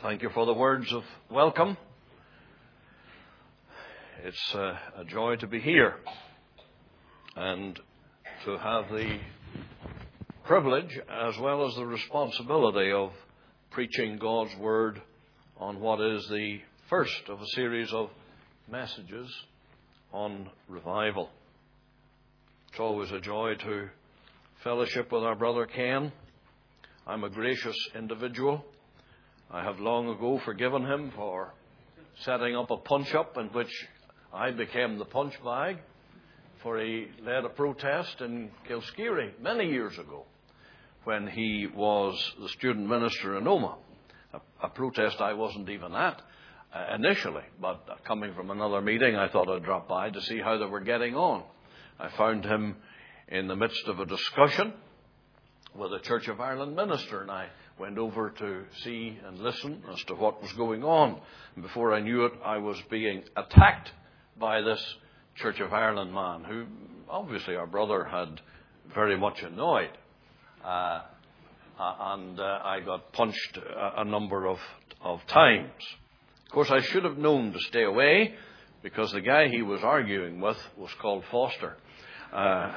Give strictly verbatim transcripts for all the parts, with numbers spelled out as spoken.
Thank you for the words of welcome. It's uh, a joy to be here and to have the privilege as well as the responsibility of preaching God's Word on what is the first of a series of messages on revival. It's always a joy to fellowship with our brother Ken. I'm a gracious individual. I have long ago forgiven him for setting up a punch-up in which I became the punch bag, for he led a protest in Kilskeary many years ago when he was the student minister in Oma. A, a protest I wasn't even at uh, initially, but uh, coming from another meeting, I thought I'd drop by to see how they were getting on. I found him in the midst of a discussion with a Church of Ireland minister, and I went over to see and listen as to what was going on. And before I knew it, I was being attacked by this Church of Ireland man, who obviously our brother had very much annoyed. Uh, and uh, I got punched a, a number of, of times. Of course, I should have known to stay away, because the guy he was arguing with was called Foster. Uh,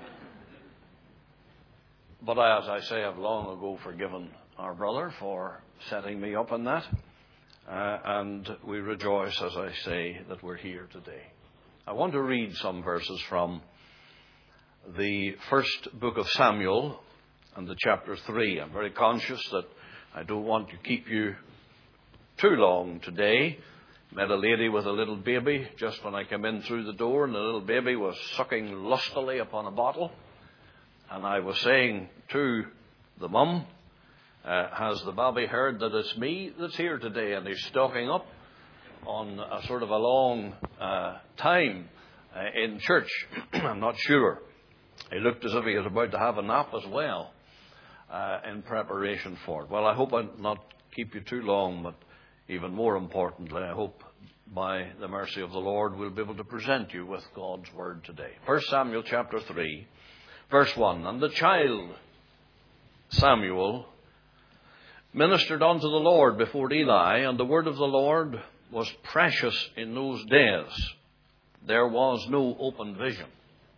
but I, as I say, I've long ago forgiven our brother for setting me up on that. Uh, and we rejoice, as I say, that we're here today. I want to read some verses from the first book of Samuel and the chapter three. I'm very conscious that I don't want to keep you too long today. Met a lady with a little baby just when I came in through the door, and the little baby was sucking lustily upon a bottle. And I was saying to the mum, Uh, has the baby heard that it's me that's here today? And he's stocking up on a sort of a long uh, time uh, in church. I'm not sure. He looked as if he was about to have a nap as well uh, in preparation for it. Well, I hope I'll not keep you too long, but even more importantly, I hope by the mercy of the Lord we'll be able to present you with God's Word today. First Samuel chapter three, verse one. And the child Samuel ministered unto the Lord before Eli, and the word of the Lord was precious in those days. There was no open vision.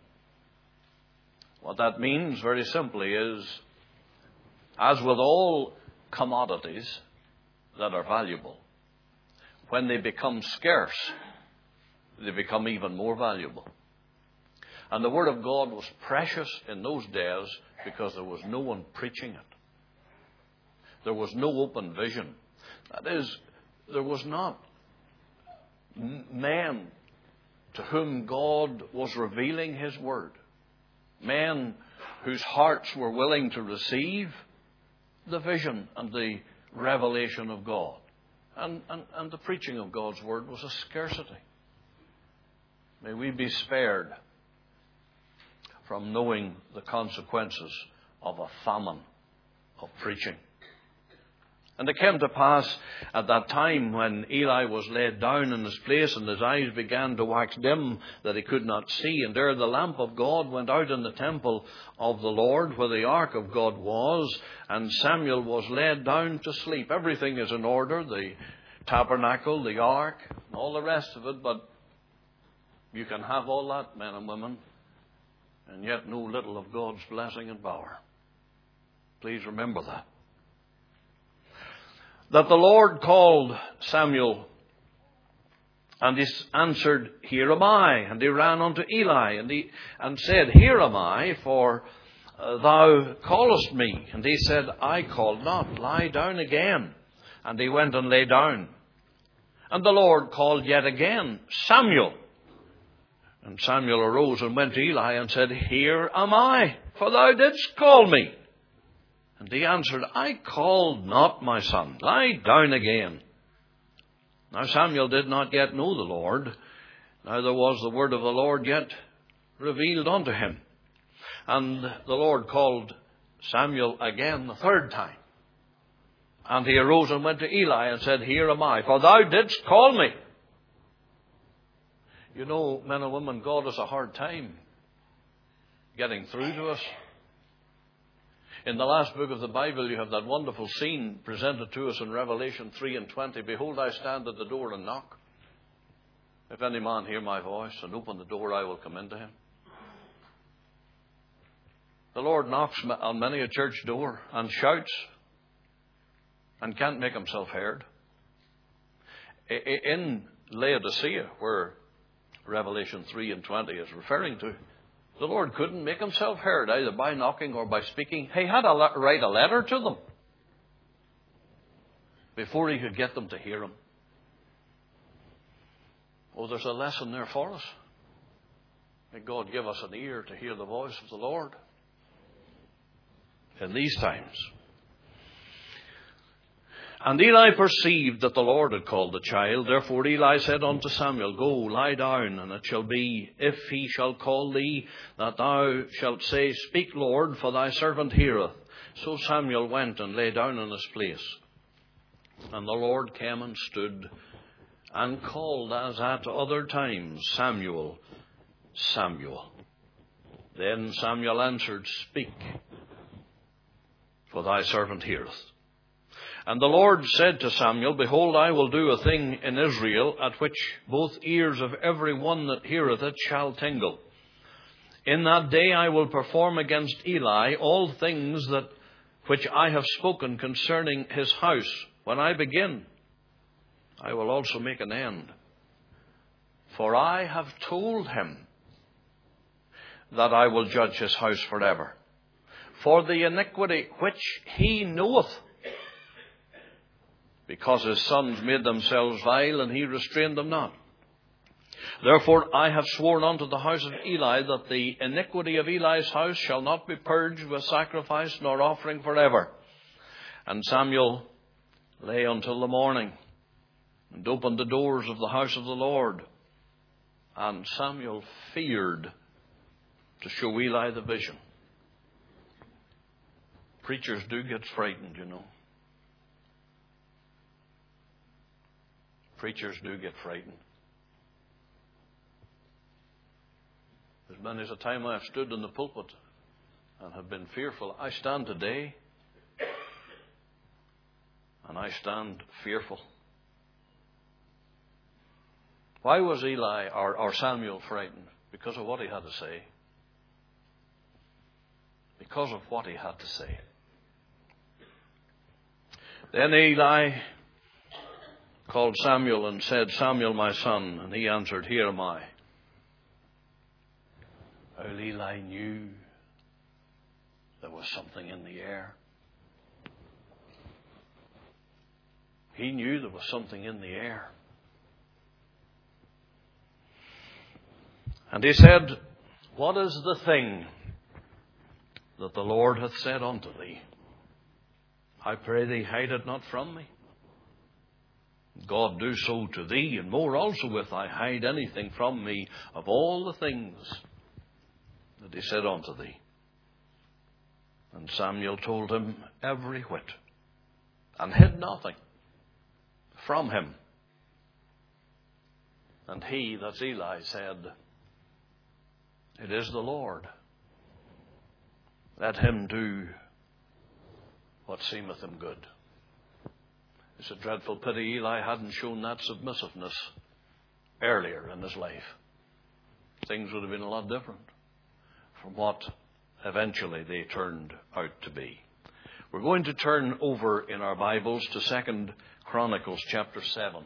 What that means, very simply, is, as with all commodities that are valuable, when they become scarce, they become even more valuable. And the word of God was precious in those days because there was no one preaching it. There was no open vision. That is, there was not men to whom God was revealing His Word. Men whose hearts were willing to receive the vision and the revelation of God. And, and, and the preaching of God's Word was a scarcity. May we be spared from knowing the consequences of a famine of preaching. And it came to pass at that time when Eli was laid down in his place, and his eyes began to wax dim, that he could not see. And there the lamp of God went out in the temple of the Lord, where the ark of God was, and Samuel was laid down to sleep. Everything is in order, the tabernacle, the ark, and all the rest of it, but you can have all that, men and women, and yet know little of God's blessing and power. Please remember that. That the Lord called Samuel, and he answered, Here am I. And he ran unto Eli, and he and said, Here am I, for uh, thou callest me. And he said, I called not, lie down again. And he went and lay down. And the Lord called yet again, Samuel. And Samuel arose and went to Eli and said, Here am I, for thou didst call me. And he answered, I called not, my son. Lie down again. Now Samuel did not yet know the Lord, neither was the word of the Lord yet revealed unto him. And the Lord called Samuel again the third time. And he arose and went to Eli and said, Here am I, for thou didst call me. You know, men and women, God has a hard time getting through to us. In the last book of the Bible, you have that wonderful scene presented to us in Revelation three and twenty. Behold, I stand at the door and knock. If any man hear my voice and open the door, I will come into him. The Lord knocks on many a church door and shouts and can't make himself heard. In Laodicea, where Revelation three and twenty is referring to, the Lord couldn't make himself heard either by knocking or by speaking. He had to write a letter to them before he could get them to hear him. Oh, there's a lesson there for us. May God give us an ear to hear the voice of the Lord in these times. And Eli perceived that the Lord had called the child. Therefore Eli said unto Samuel, Go, lie down, and it shall be, if he shall call thee, that thou shalt say, Speak, Lord, for thy servant heareth. So Samuel went and lay down in his place. And the Lord came and stood and called as at other times, Samuel, Samuel. Then Samuel answered, Speak, for thy servant heareth. And the Lord said to Samuel, Behold, I will do a thing in Israel, at which both ears of every one that heareth it shall tingle. In that day I will perform against Eli all things that which I have spoken concerning his house. When I begin, I will also make an end. For I have told him that I will judge his house forever, for the iniquity which he knoweth, because his sons made themselves vile, and he restrained them not. Therefore I have sworn unto the house of Eli that the iniquity of Eli's house shall not be purged with sacrifice nor offering forever. And Samuel lay until the morning, and opened the doors of the house of the Lord. And Samuel feared to show Eli the vision. Preachers do get frightened, you know. Preachers do get frightened. There's many a time I have stood in the pulpit and have been fearful. I stand today, and I stand fearful. Why was Eli or, or Samuel frightened? Because of what he had to say. Because of what he had to say. Then Eli called Samuel and said, Samuel, my son. And he answered, Here am I. Well, Eli knew there was something in the air. He knew there was something in the air. And he said, What is the thing that the Lord hath said unto thee? I pray thee, hide it not from me. God do so to thee, and more also if I hide anything from me of all the things that he said unto thee. And Samuel told him every whit, and hid nothing from him. And he, that's Eli, said, It is the Lord. Let him do what seemeth him good. It's a dreadful pity Eli hadn't shown that submissiveness earlier in his life. Things would have been a lot different from what eventually they turned out to be. We're going to turn over in our Bibles to Second Chronicles chapter seven.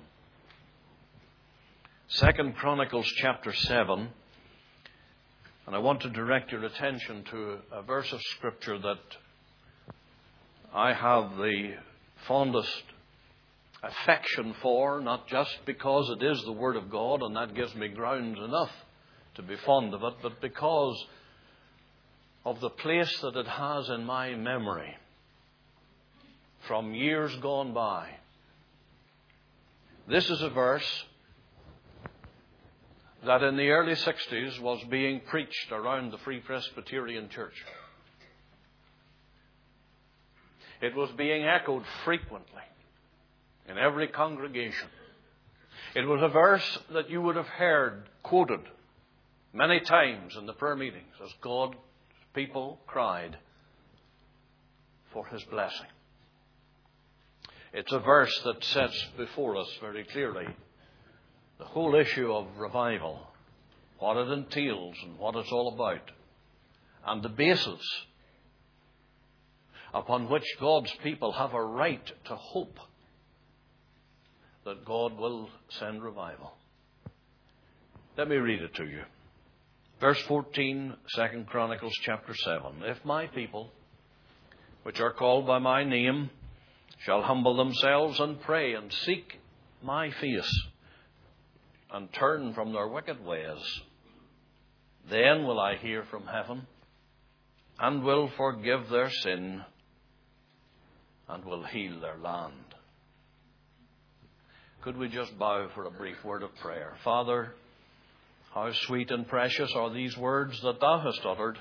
Second Chronicles chapter seven. And I want to direct your attention to a verse of Scripture that I have the fondest affection for, not just because it is the Word of God, and that gives me grounds enough to be fond of it, but because of the place that it has in my memory from years gone by. This is a verse that in the early sixties was being preached around the Free Presbyterian Church. It was being echoed frequently in every congregation. It was a verse that you would have heard quoted many times in the prayer meetings as God's people cried, for His blessing. It's a verse that sets before us very clearly the whole issue of revival, what it entails and what it's all about, and the basis upon which God's people have a right to hope that God will send revival. Let me read it to you. Verse fourteen, Second Chronicles chapter seven. If my people, which are called by my name, shall humble themselves and pray and seek my face and turn from their wicked ways, then will I hear from heaven and will forgive their sin and will heal their land. Could we just bow for a brief word of prayer? Father, how sweet and precious are these words that Thou hast uttered.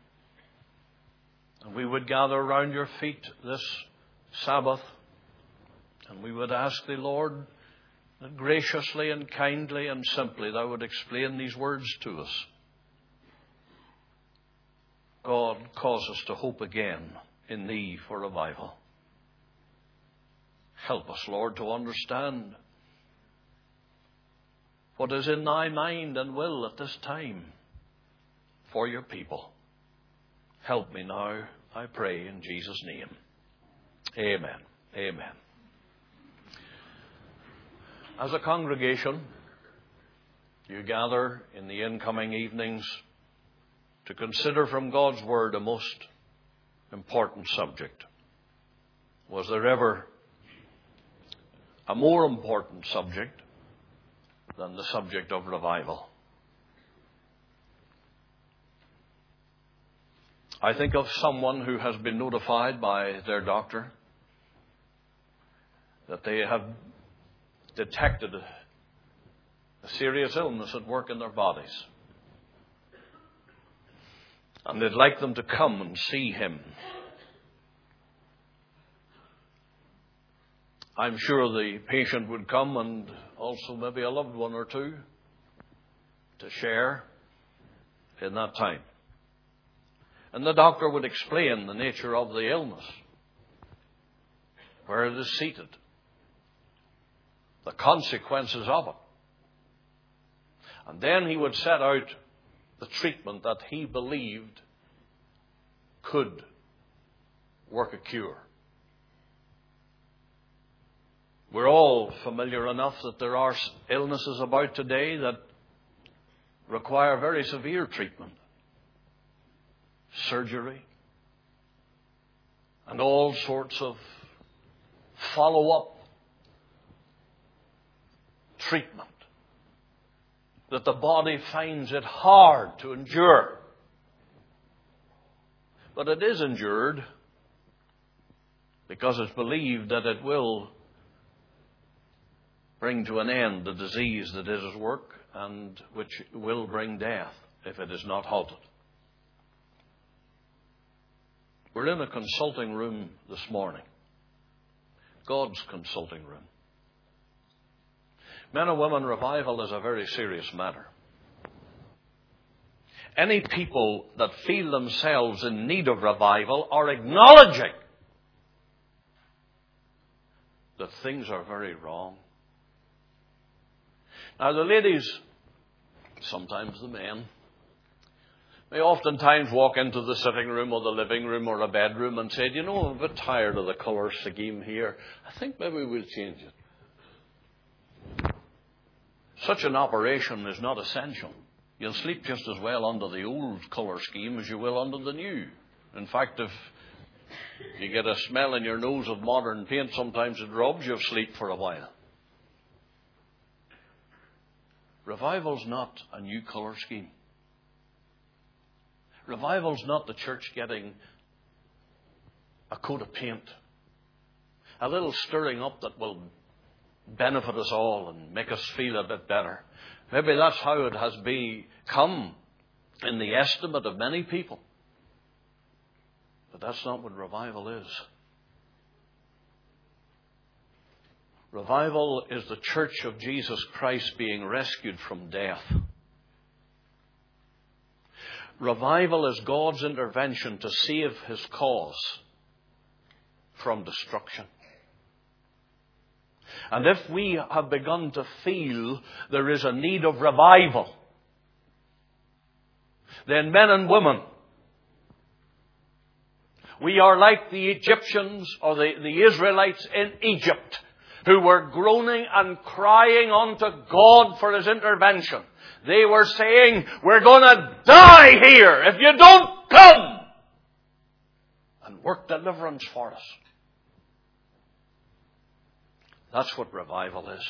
And we would gather round Your feet this Sabbath, and we would ask Thee, Lord, that graciously and kindly and simply Thou would explain these words to us. God, cause us to hope again in Thee for revival. Help us, Lord, to understand what is in Thy mind and will at this time for Your people. Help me now, I pray, in Jesus' name. Amen. Amen. As a congregation, you gather in the incoming evenings to consider from God's Word a most important subject. Was there ever a more important subject than the subject of revival? I think of someone who has been notified by their doctor that they have detected a serious illness at work in their bodies. And they'd like them to come and see him. I'm sure the patient would come and also maybe a loved one or two to share in that time. And the doctor would explain the nature of the illness, where it is seated, the consequences of it. And then he would set out the treatment that he believed could work a cure. We're all familiar enough that there are illnesses about today that require very severe treatment, surgery, and all sorts of follow-up treatment that the body finds it hard to endure. But it is endured because it's believed that it will bring to an end the disease that is at work and which will bring death if it is not halted. We're in a consulting room this morning, God's consulting room. Men and women, revival is a very serious matter. Any people that feel themselves in need of revival are acknowledging that things are very wrong. Now, the ladies, sometimes the men, may oftentimes walk into the sitting room or the living room or a bedroom and say, you know, I'm a bit tired of the colour scheme here. I think maybe we'll change it. Such an operation is not essential. You'll sleep just as well under the old colour scheme as you will under the new. In fact, if you get a smell in your nose of modern paint, sometimes it robs you of sleep for a while. Revival's not a new colour scheme. Revival's not the church getting a coat of paint, a little stirring up that will benefit us all and make us feel a bit better. Maybe that's how it has become in the estimate of many people. But that's not what revival is. Revival is the church of Jesus Christ being rescued from death. Revival is God's intervention to save His cause from destruction. And if we have begun to feel there is a need of revival, then men and women, we are like the Egyptians or the, the Israelites in Egypt who were groaning and crying unto God for His intervention. They were saying, we're going to die here if you don't come and work deliverance for us. That's what revival is.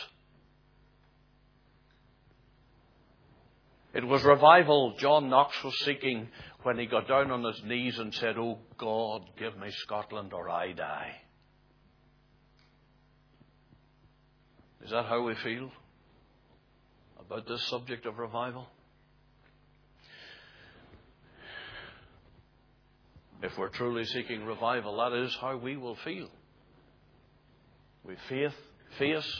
It was revival John Knox was seeking when he got down on his knees and said, "Oh God, give me Scotland or I die." Is that how we feel about this subject of revival? If we're truly seeking revival, that is how we will feel. We faith, face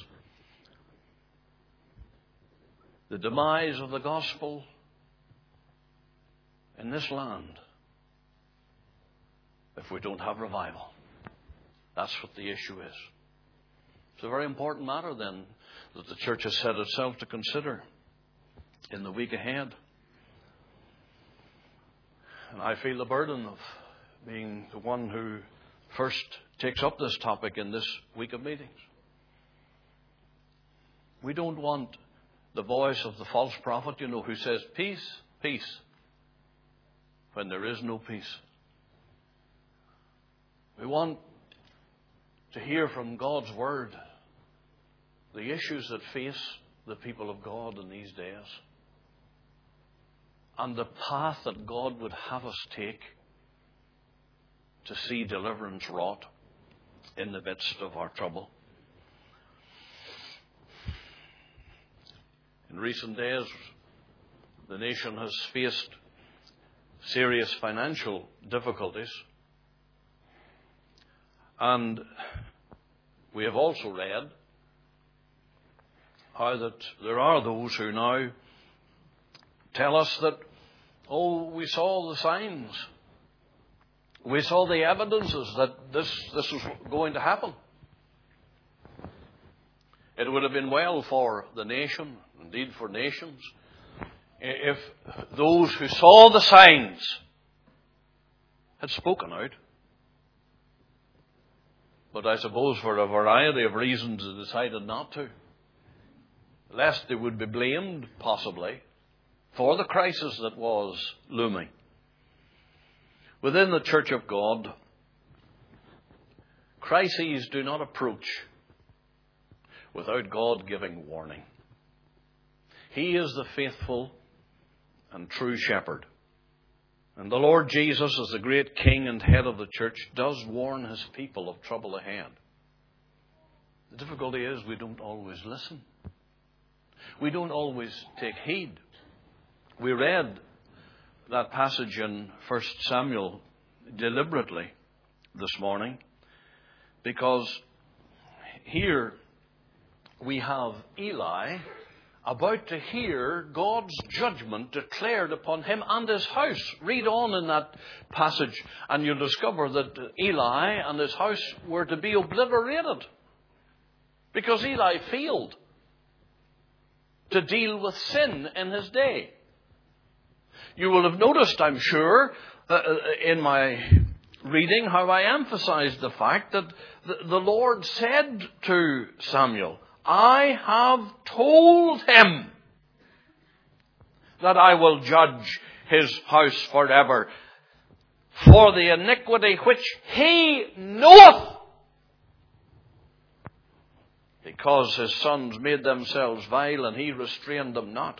the demise of the gospel in this land if we don't have revival. That's what the issue is. It's a very important matter, then, that the church has set itself to consider in the week ahead. And I feel the burden of being the one who first takes up this topic in this week of meetings. We don't want the voice of the false prophet, you know, who says, peace, peace, when there is no peace. We want to hear from God's Word the issues that face the people of God in these days and the path that God would have us take to see deliverance wrought in the midst of our trouble. In recent days, the nation has faced serious financial difficulties, and we have also read how that there are those who now tell us that, oh, we saw the signs. We saw the evidences that this, this was going to happen. It would have been well for the nation, indeed for nations, if those who saw the signs had spoken out. But I suppose for a variety of reasons they decided not to, lest they would be blamed, possibly, for the crisis that was looming. Within the Church of God, crises do not approach without God giving warning. He is the faithful and true shepherd. And the Lord Jesus, as the great King and head of the church, does warn His people of trouble ahead. The difficulty is we don't always listen. We don't always take heed. We read that passage in First Samuel deliberately this morning because here we have Eli about to hear God's judgment declared upon him and his house. Read on in that passage and you'll discover that Eli and his house were to be obliterated because Eli failed to deal with sin in his day. You will have noticed, I'm sure, uh, in my reading how I emphasized the fact that the, the Lord said to Samuel, I have told him that I will judge his house forever for the iniquity which he knoweth, because his sons made themselves vile and he restrained them not.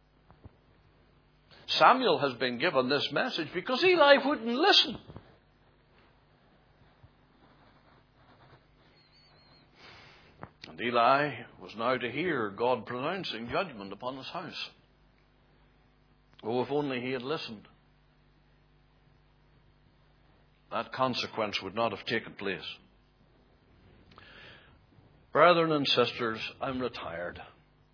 Samuel has been given this message because Eli wouldn't listen. And Eli was now to hear God pronouncing judgment upon his house. Oh, if only he had listened, that consequence would not have taken place. Brethren and sisters, I'm retired.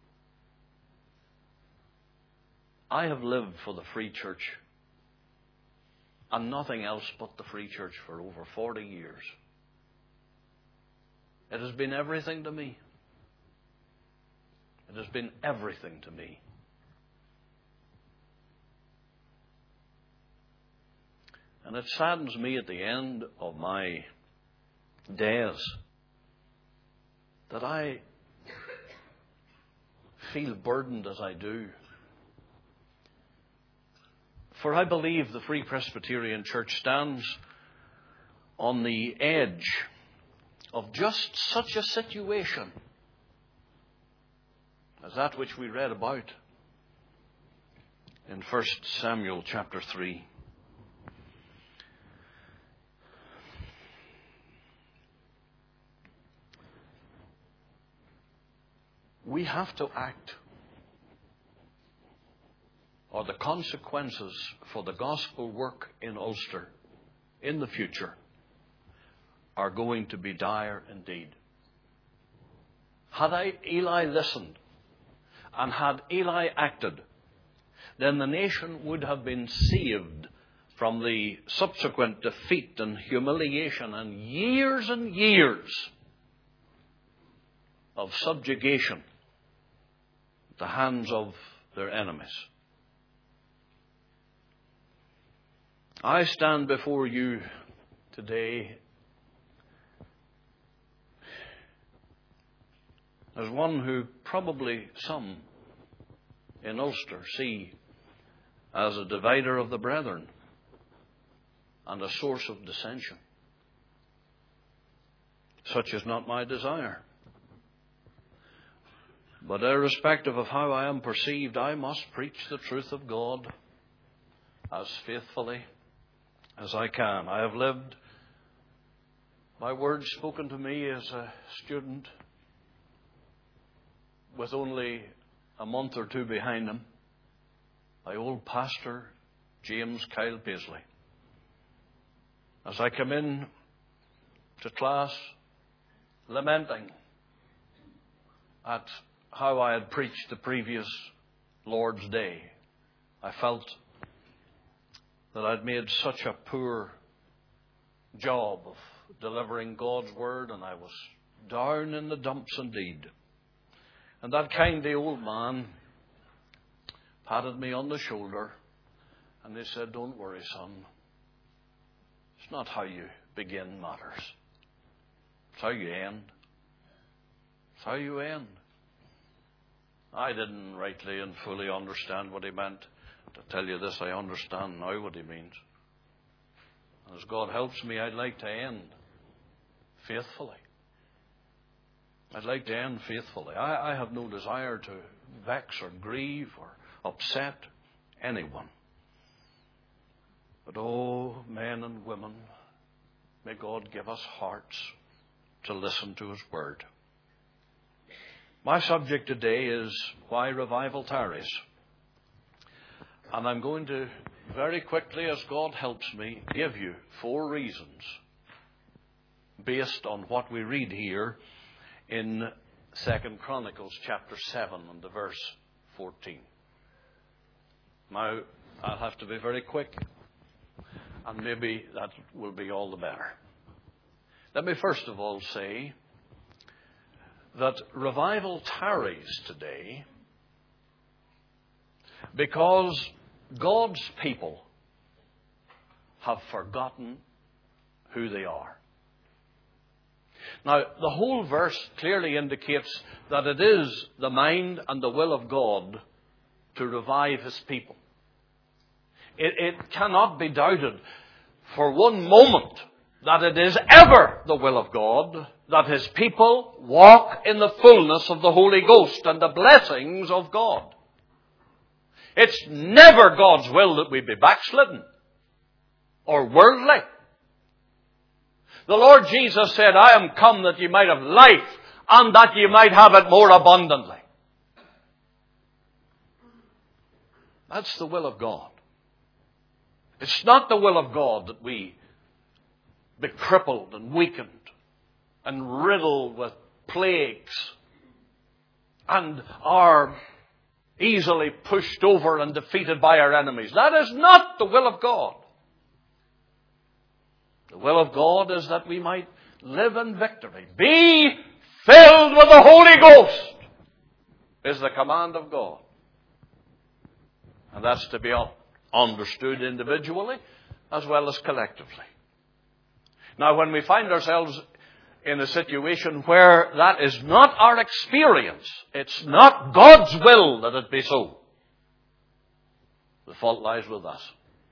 I have lived for the Free Church and nothing else but the Free Church for over forty years. It has been everything to me. It has been everything to me. And it saddens me at the end of my days that I feel burdened as I do. For I believe the Free Presbyterian Church stands on the edge of just such a situation as that which we read about in First Samuel chapter three. We have to act, or the consequences for the gospel work in Ulster in the future are going to be dire indeed. Had I, Eli listened, and had Eli acted, then the nation would have been saved from the subsequent defeat and humiliation and years and years of subjugation at the hands of their enemies. I stand before you today as one who probably some in Ulster see as a divider of the brethren and a source of dissension. Such is not my desire. But irrespective of how I am perceived, I must preach the truth of God as faithfully as I can. I have lived by words spoken to me as a student with only a month or two behind him by old pastor James Kyle Paisley. As I come in to class lamenting at how I had preached the previous Lord's Day, I felt that I'd made such a poor job of delivering God's word, and I was down in the dumps indeed. And that kindly old man patted me on the shoulder and he said, "Don't worry, son. It's not how you begin matters. It's how you end. It's how you end." I didn't rightly and fully understand what he meant. To tell you this, I understand now what he means. And as God helps me, I'd like to end faithfully. I'd like to end faithfully. I, I have no desire to vex or grieve or upset anyone. But oh, men and women, may God give us hearts to listen to His word. My subject today is why revival tarries. And I'm going to very quickly, as God helps me, give you four reasons based on what we read here in Second Chronicles chapter seven and the verse fourteen. Now, I'll have to be very quick, and maybe that will be all the better. Let me first of all say that revival tarries today because God's people have forgotten who they are. Now, the whole verse clearly indicates that it is the mind and the will of God to revive His people. It, it cannot be doubted for one moment that it is ever the will of God that His people walk in the fullness of the Holy Ghost and the blessings of God. It's never God's will that we be backslidden or worldly. The Lord Jesus said, "I am come that ye might have life, and that ye might have it more abundantly." That's the will of God. It's not the will of God that we be crippled and weakened and riddled with plagues and are easily pushed over and defeated by our enemies. That is not the will of God. The will of God is that we might live in victory. Be filled with the Holy Ghost is the command of God. And that's to be understood individually as well as collectively. Now, when we find ourselves in a situation where that is not our experience, it's not God's will that it be so, the fault lies with us.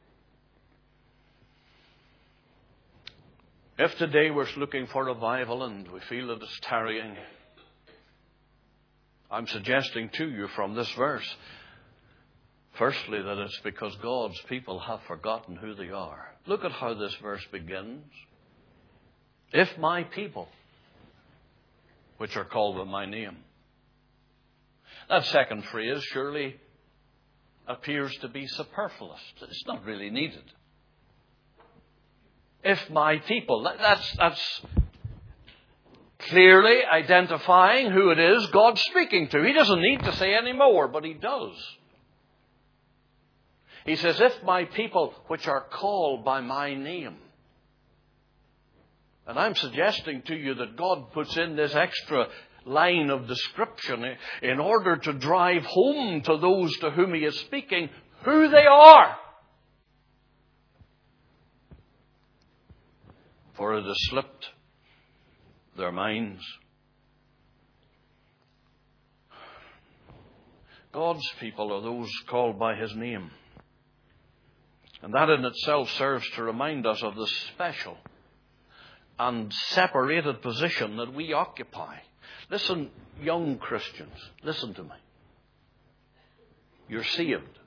If today we're looking for revival and we feel that it's tarrying, I'm suggesting to you from this verse, firstly, that it's because God's people have forgotten who they are. Look at how this verse begins. If my people, which are called by my name. That second phrase surely appears to be superfluous. It's not really needed. If my people, that's, that's clearly identifying who it is God's speaking to. He doesn't need to say any more, but He does. He says, if my people, which are called by my name. And I'm suggesting to you that God puts in this extra line of description in order to drive home to those to whom He is speaking who they are. For it has slipped their minds. God's people are those called by His name. And that in itself serves to remind us of the special and separated position that we occupy. Listen, young Christians, listen to me. You're saved.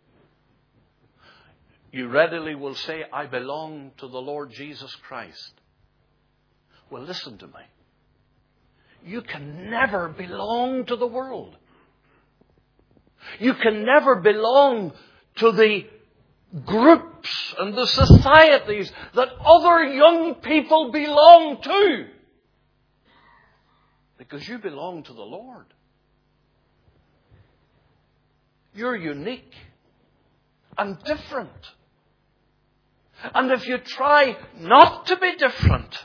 You readily will say, I belong to the Lord Jesus Christ. Well, listen to me. You can never belong to the world. You can never belong to the groups and the societies that other young people belong to. Because you belong to the Lord. You're unique and different. And if you try not to be different,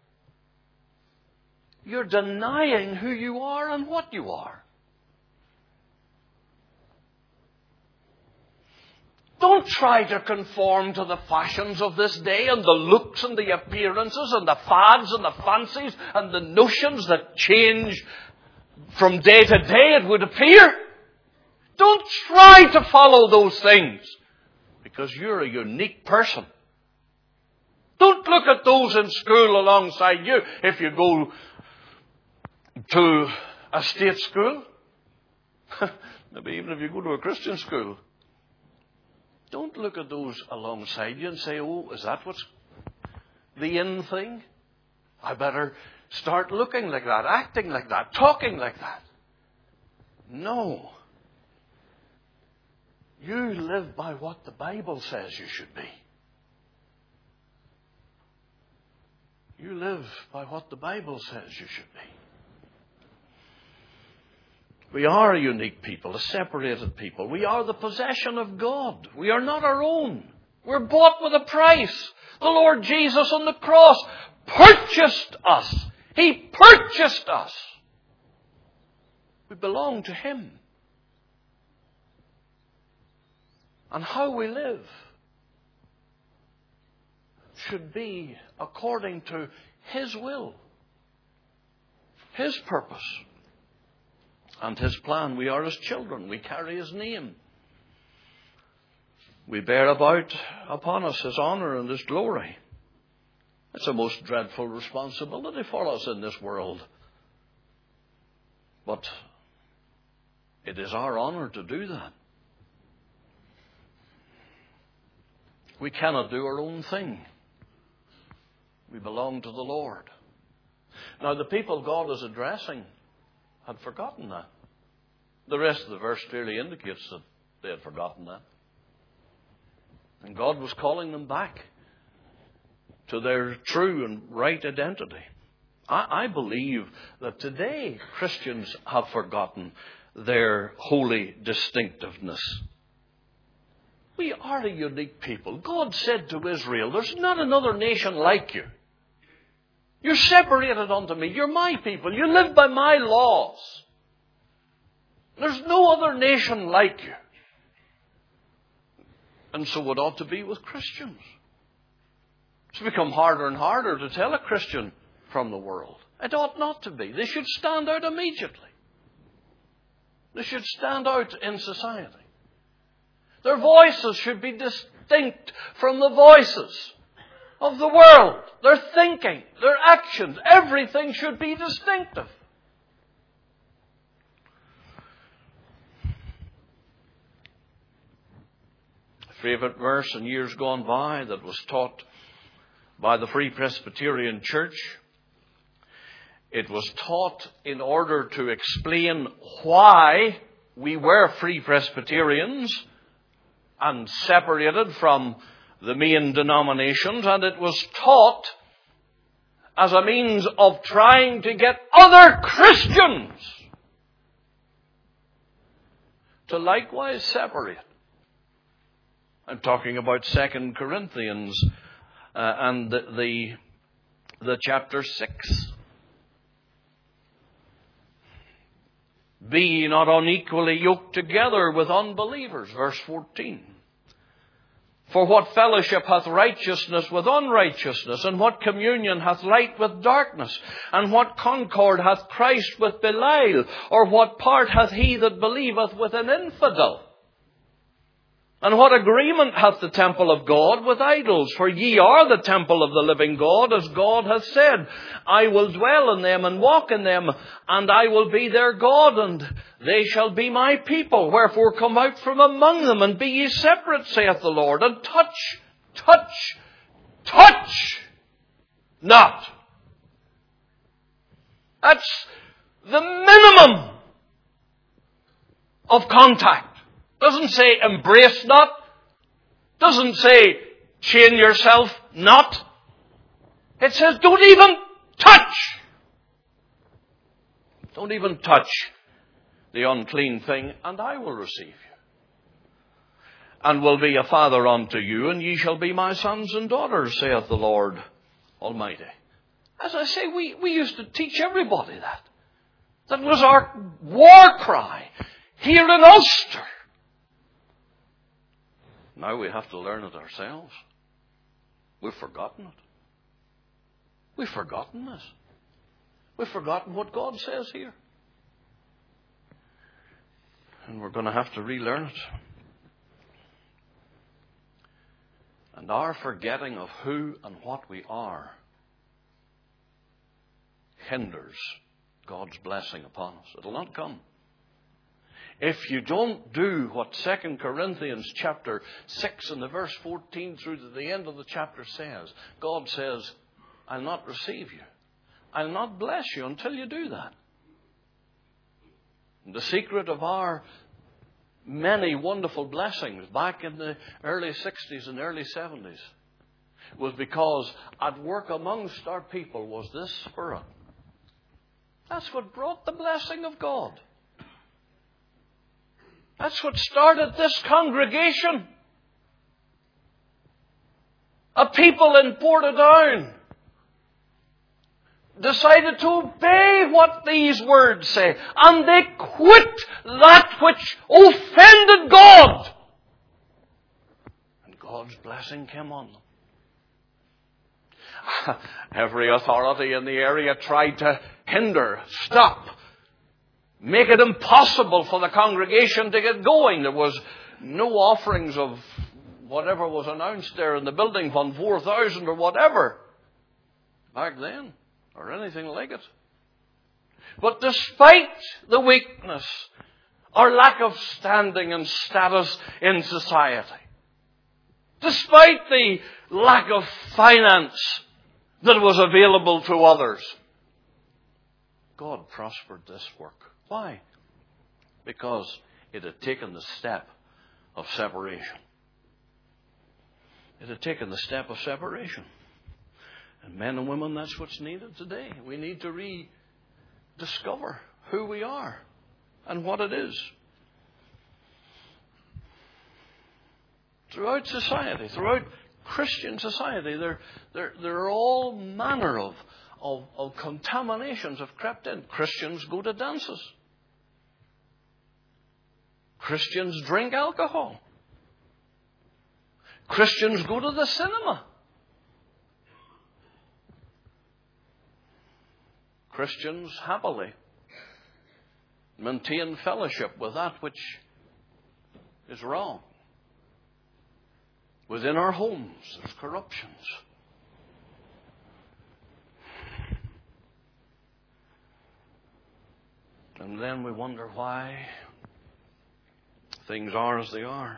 you're denying who you are and what you are. Don't try to conform to the fashions of this day and the looks and the appearances and the fads and the fancies and the notions that change from day to day, it would appear. Don't try to follow those things because you're a unique person. Don't look at those in school alongside you if you go to a state school. Maybe even if you go to a Christian school. Don't look at those alongside you and say, oh, is that what's the in thing? I better start looking like that, acting like that, talking like that. No. You live by what the Bible says you should be. You live by what the Bible says you should be. We are a unique people, a separated people. We are the possession of God. We are not our own. We're bought with a price. The Lord Jesus on the cross purchased us. He purchased us. We belong to Him. And how we live should be according to His will, His purpose, and His plan. We are His children. We carry His name. We bear about upon us His honor and His glory. It's a most dreadful responsibility for us in this world. But it is our honor to do that. We cannot do our own thing. We belong to the Lord. Now, the people God is addressing had forgotten that. The rest of the verse clearly indicates that they had forgotten that. And God was calling them back to their true and right identity. I, I believe that today Christians have forgotten their holy distinctiveness. We are a unique people. God said to Israel, there's not another nation like you. You're separated unto me. You're my people. You live by my laws. There's no other nation like you. And so it ought to be with Christians. It's become harder and harder to tell a Christian from the world. It ought not to be. They should stand out immediately. They should stand out in society. Their voices should be distinct from the voices of the world. Their thinking, their actions, everything should be distinctive. A favorite verse in years gone by that was taught by the Free Presbyterian Church. It was taught in order to explain why we were Free Presbyterians and separated from the main denominations, and it was taught as a means of trying to get other Christians to likewise separate. I'm talking about Second Corinthians uh, and the, the, the chapter six. Be ye not unequally yoked together with unbelievers, verse fourteen. For what fellowship hath righteousness with unrighteousness? And what communion hath light with darkness? And what concord hath Christ with Belial? Or what part hath he that believeth with an infidel? And what agreement hath the temple of God with idols? For ye are the temple of the living God, as God hath said, I will dwell in them and walk in them, and I will be their God, and they shall be my people. Wherefore come out from among them, and be ye separate, saith the Lord, and touch, touch, touch not. That's the minimum of contact. Doesn't say embrace not. Doesn't say chain yourself not. It says don't even touch. Don't even touch the unclean thing, and I will receive you. And will be a father unto you, and ye shall be my sons and daughters, saith the Lord Almighty. As I say, we, we used to teach everybody that. That was our war cry here in Ulster. Now we have to learn it ourselves. We've forgotten it. We've forgotten this. We've forgotten what God says here. And we're going to have to relearn it. And our forgetting of who and what we are hinders God's blessing upon us. It'll not come. If you don't do what Second Corinthians chapter six and the verse fourteen through to the end of the chapter says, God says, I'll not receive you. I'll not bless you until you do that. And the secret of our many wonderful blessings back in the early sixties and early seventies was because at work amongst our people was this spirit. That's what brought the blessing of God. That's what started this congregation. A people in Portadown decided to obey what these words say. And they quit that which offended God. And God's blessing came on them. Every authority in the area tried to hinder, stop, make it impossible for the congregation to get going. There was no offerings of whatever was announced there in the building fund, four thousand or whatever, back then, or anything like it. But despite the weakness or lack of standing and status in society, despite the lack of finance that was available to others, God prospered this work. Why? Because it had taken the step of separation. It had taken the step of separation. And men and women, that's what's needed today. We need to rediscover who we are and what it is. Throughout society, throughout Christian society, there, there, there are all manner of, of, of contaminations have crept in. Christians go to dances. Christians drink alcohol. Christians go to the cinema. Christians happily maintain fellowship with that which is wrong. Within our homes, there's corruptions. And then we wonder why things are as they are.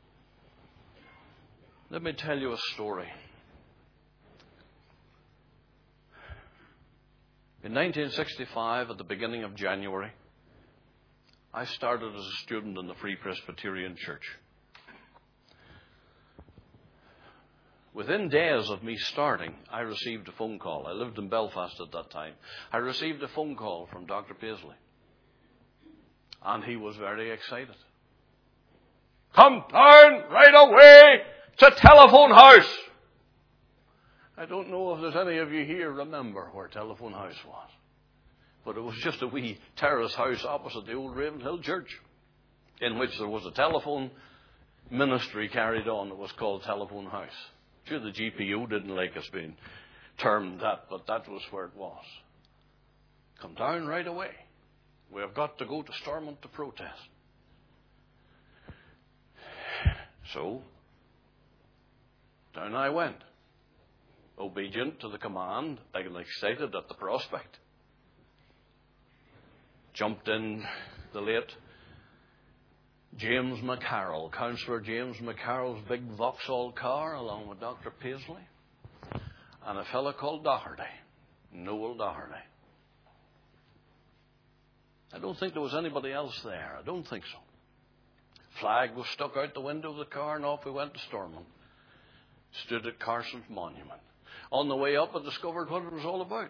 Let me tell you a story. In nineteen sixty-five, at the beginning of January, I started as a student in the Free Presbyterian Church. Within days of me starting, I received a phone call. I lived in Belfast at that time. I received a phone call from Doctor Paisley. And he was very excited. Come down right away to Telephone House. I don't know if there's any of you here remember where Telephone House was. But it was just a wee terrace house opposite the old Ravenhill Church, in which there was a telephone ministry carried on that was called Telephone House. Sure, the G P O didn't like us being termed that, but that was where it was. Come down right away. We have got to go to Stormont to protest. So, down I went, obedient to the command, and excited at the prospect. Jumped in the late James McCarroll, Councillor James McCarroll's big Vauxhall car, along with Doctor Paisley, and a fellow called Doherty, Noel Doherty. I don't think there was anybody else there. I don't think so. Flag was stuck out the window of the car, and off we went to Stormont. Stood at Carson's Monument. On the way up, I discovered what it was all about.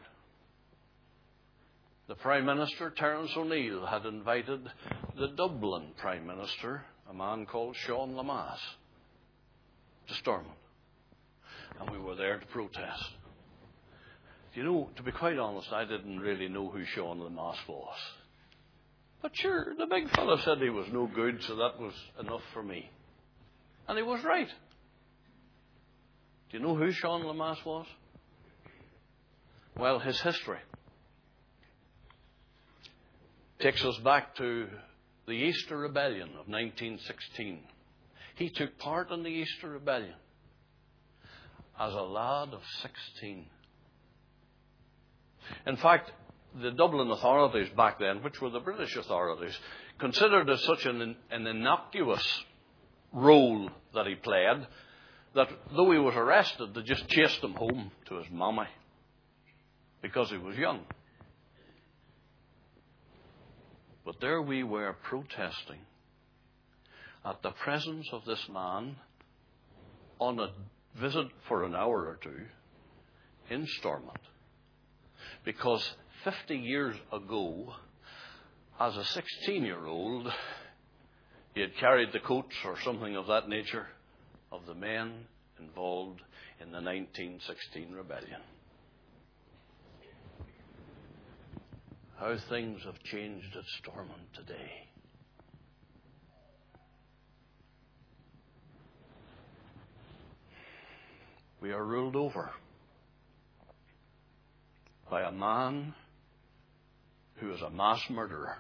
The Prime Minister, Terence O'Neill, had invited the Dublin Prime Minister, a man called Sean Lamass, to Stormont. And we were there to protest. You know, to be quite honest, I didn't really know who Sean Lamass was. But sure, the big fellow said he was no good, so that was enough for me. And he was right. Do you know who Sean Lamass was? Well, his history takes us back to the Easter Rebellion of nineteen sixteen. He took part in the Easter Rebellion as a lad of sixteen. In fact, the Dublin authorities back then, which were the British authorities, considered it such an, an innocuous role that he played that though he was arrested, they just chased him home to his mommy because he was young. But there we were protesting at the presence of this man on a visit for an hour or two in Stormont. Because fifty years ago, as a sixteen-year-old, he had carried the coats or something of that nature of the men involved in the nineteen sixteen rebellion. How things have changed at Stormont today. We are ruled over by a man who is a mass murderer,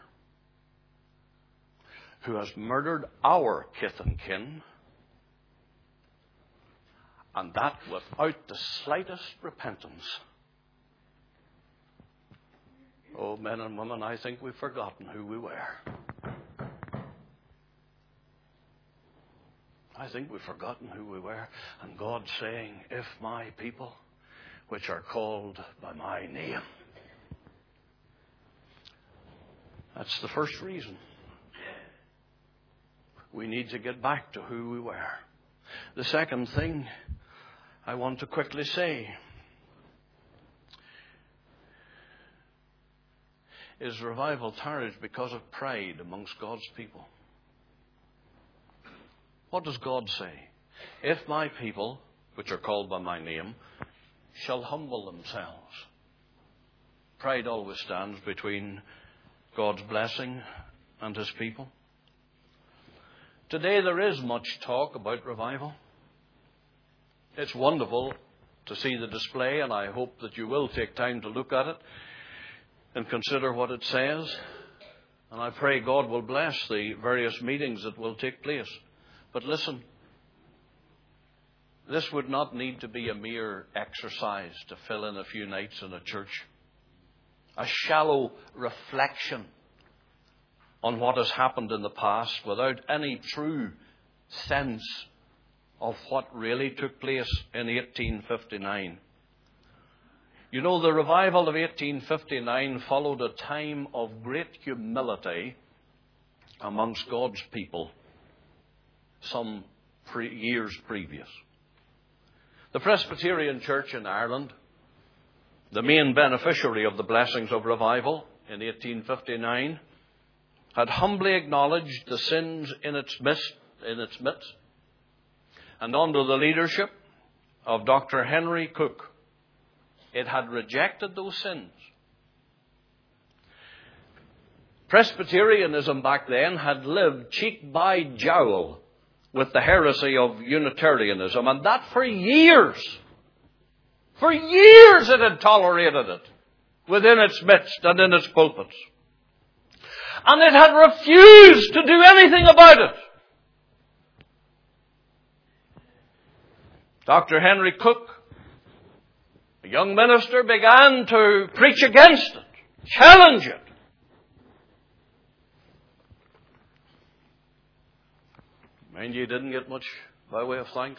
who has murdered our kith and kin, and that without the slightest repentance. Oh, men and women, I think we've forgotten who we were. I think we've forgotten who we were. And God's saying, if my people, which are called by my name. That's the first reason. We need to get back to who we were. The second thing I want to quickly say is revival tarries because of pride amongst God's people. What does God say? If my people, which are called by my name, shall humble themselves. Pride always stands between God's blessing and His people. Today there is much talk about revival. It's wonderful to see the display, and I hope that you will take time to look at it and consider what it says. And I pray God will bless the various meetings that will take place. But listen, this would not need to be a mere exercise to fill in a few nights in a church. A shallow reflection on what has happened in the past without any true sense of what really took place in eighteen fifty-nine. You know, the revival of eighteen fifty-nine followed a time of great humility amongst God's people some pre- years previous. The Presbyterian Church in Ireland, the main beneficiary of the blessings of revival in eighteen fifty-nine, had humbly acknowledged the sins in its midst, in its midst, and under the leadership of Doctor Henry Cook, it had rejected those sins. Presbyterianism back then had lived cheek by jowl with the heresy of Unitarianism, and that for years. For years it had tolerated it within its midst and in its pulpits. And it had refused to do anything about it. Doctor Henry Cook, a young minister, began to preach against it, challenge it. Mind you, he didn't get much by way of thanks.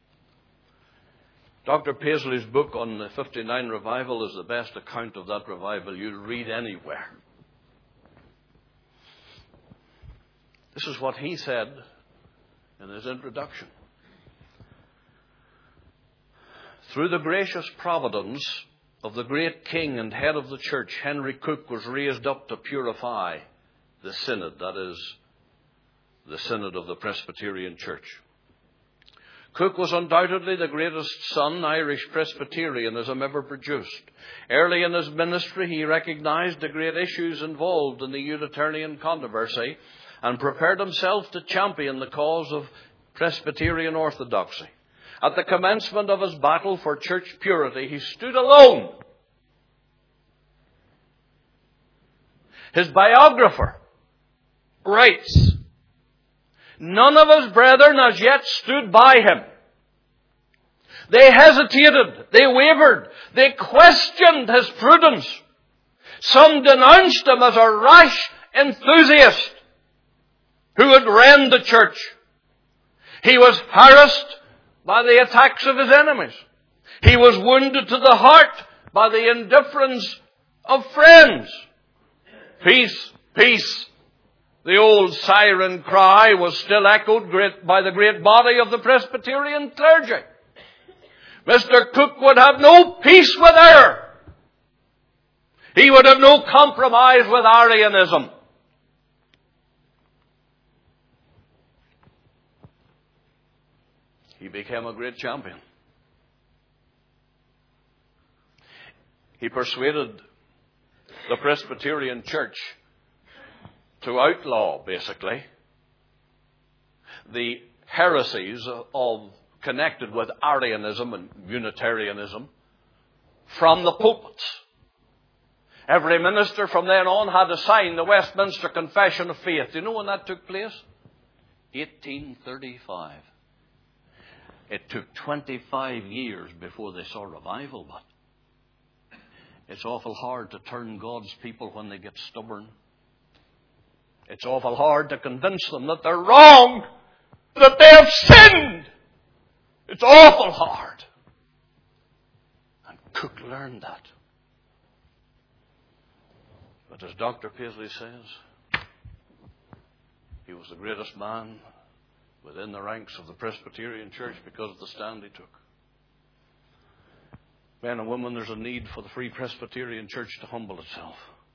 Doctor Paisley's book on the fifty-nine revival is the best account of that revival you'll read anywhere. This is what he said in his introduction. Through the gracious providence of the great king and head of the church, Henry Cook was raised up to purify the synod, that is, the synod of the Presbyterian Church. Cook was undoubtedly the greatest son Irish Presbyterianism ever produced. Early in his ministry, he recognized the great issues involved in the Unitarian controversy and prepared himself to champion the cause of Presbyterian orthodoxy. At the commencement of his battle for church purity, he stood alone. His biographer writes, "None of his brethren as yet stood by him. They hesitated, they wavered, they questioned his prudence. Some denounced him as a rash enthusiast who would rend the church. He was harassed by the attacks of his enemies. He was wounded to the heart by the indifference of friends. Peace, peace." The old siren cry was still echoed great by the great body of the Presbyterian clergy. Mister Cook would have no peace with error. He would have no compromise with Arianism. He became a great champion. He persuaded the Presbyterian Church to outlaw, basically, the heresies of connected with Arianism and Unitarianism from the pulpits. Every minister from then on had to sign the Westminster Confession of Faith. Do you know when that took place? eighteen thirty-five. It took twenty-five years before they saw revival, but it's awful hard to turn God's people when they get stubborn. It's awful hard to convince them that they're wrong, that they have sinned. It's awful hard. And Cook learned that. But as Doctor Paisley says, he was the greatest man within the ranks of the Presbyterian Church because of the stand he took. Men and women, there's a need for the Free Presbyterian Church to humble itself.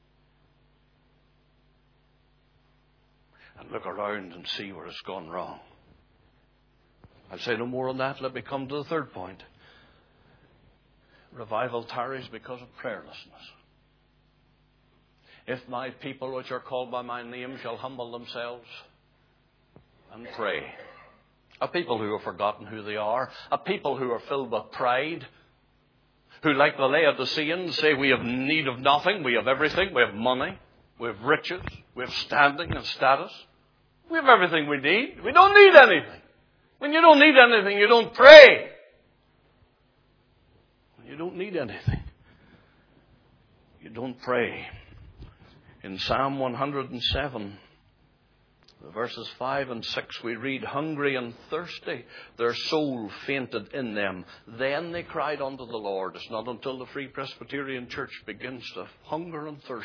And look around and see where it's gone wrong. I'll say no more on that. Let me come to the third point. Revival tarries because of prayerlessness. If my people which are called by my name shall humble themselves and pray. A people who have forgotten who they are. A people who are filled with pride. Who, like the Laodiceans, say we have need of nothing. We have everything. We have money. We have riches. We have standing and status. We have everything we need. We don't need anything. When you don't need anything, you don't pray. When you don't need anything, you don't pray. In Psalm one hundred seven, verses five and six, we read, hungry and thirsty, their soul fainted in them. Then they cried unto the Lord. It's not until the Free Presbyterian Church begins to hunger and thirst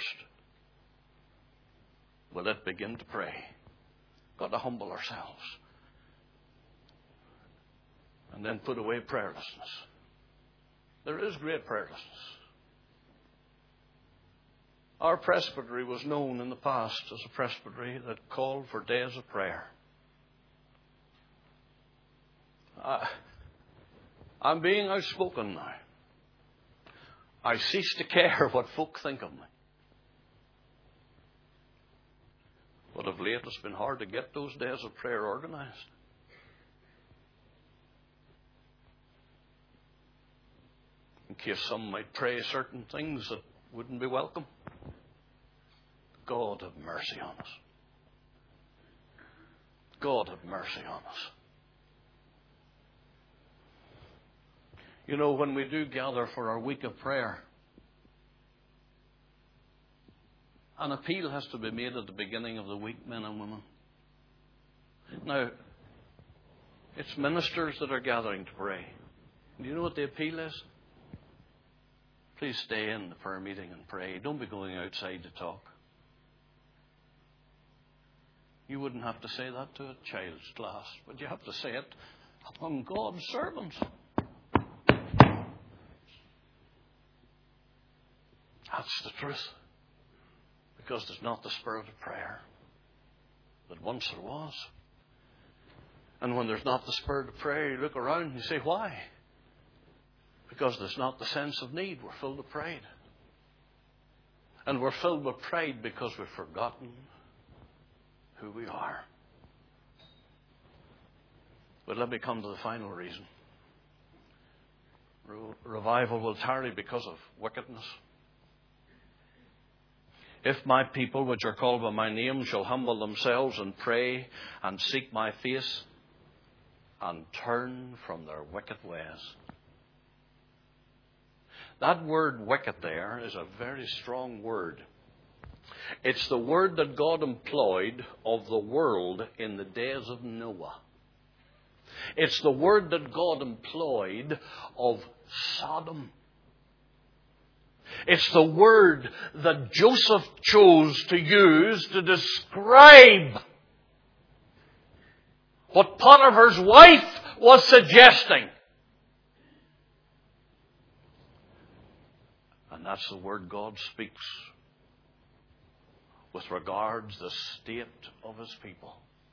will it begin to pray. Got to humble ourselves. And then put away prayerlessness. There is great prayerlessness. Our presbytery was known in the past as a presbytery that called for days of prayer. I, I'm being outspoken now. I cease to care what folk think of me. But of late it's been hard to get those days of prayer organized. In case some might pray certain things that wouldn't be welcome. God have mercy on us. God have mercy on us. You know, when we do gather for our week of prayer, an appeal has to be made at the beginning of the week, men and women. Now, it's ministers that are gathering to pray. Do you know what the appeal is? Please stay in the prayer meeting and pray. Don't be going outside to talk. You wouldn't have to say that to a child's class, but you have to say it among God's servants. That's the truth. Because there's not the spirit of prayer that once there was. And when there's not the spirit of prayer, you look around and you say, why? Because there's not the sense of need. We're filled with pride. And we're filled with pride because we've forgotten who we are. But let me come to the final reason. Re- revival will tarry because of wickedness. If my people, which are called by my name, shall humble themselves and pray and seek my face and turn from their wicked ways. That word wicked there is a very strong word. It's the word that God employed of the world in the days of Noah. It's the word that God employed of Sodom. It's the word that Joseph chose to use to describe what Potiphar's wife was suggesting. And that's the word God speaks with regards to the state of his people.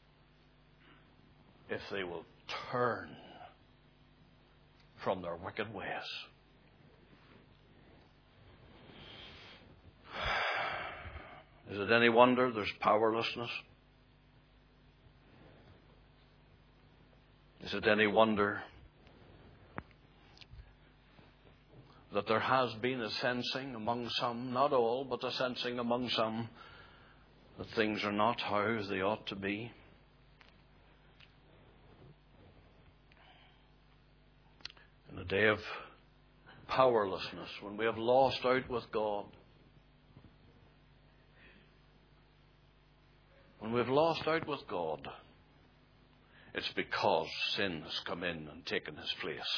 If they will turn from their wicked ways. Is it any wonder there's powerlessness? Is it any wonder that there has been a sensing among some, not all, but a sensing among some, that things are not how they ought to be? In a day of powerlessness, when we have lost out with God, when we've lost out with God, it's because sin has come in and taken his place.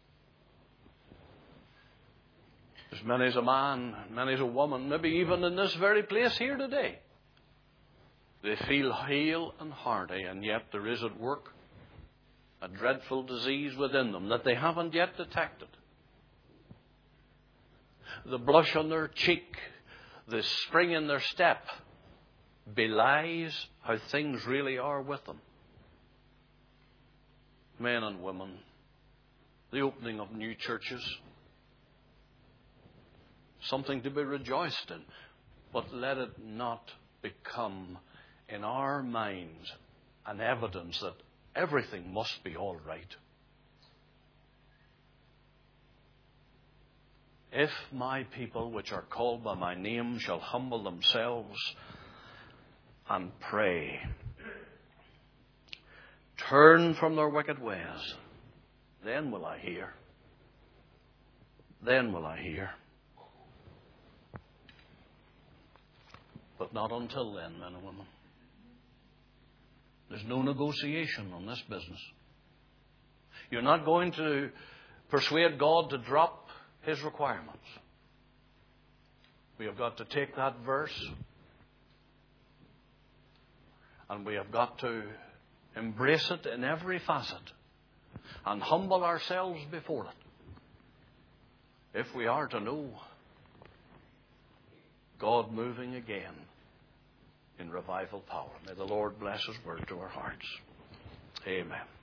There's many as a man, many as a woman, maybe even in this very place here today. They feel hale and hearty, and yet there is at work a dreadful disease within them that they haven't yet detected. The blush on their cheek, the spring in their step, belies how things really are with them. Men and women, the opening of new churches, something to be rejoiced in. But let it not become in our minds an evidence that everything must be all right. If my people, which are called by my name, shall humble themselves and pray, turn from their wicked ways, then will I hear. Then will I hear. But not until then, men and women. There's no negotiation on this business. You're not going to persuade God to drop His requirements. We have got to take that verse and we have got to embrace it in every facet and humble ourselves before it if we are to know God moving again in revival power. May the Lord bless His word to our hearts. Amen.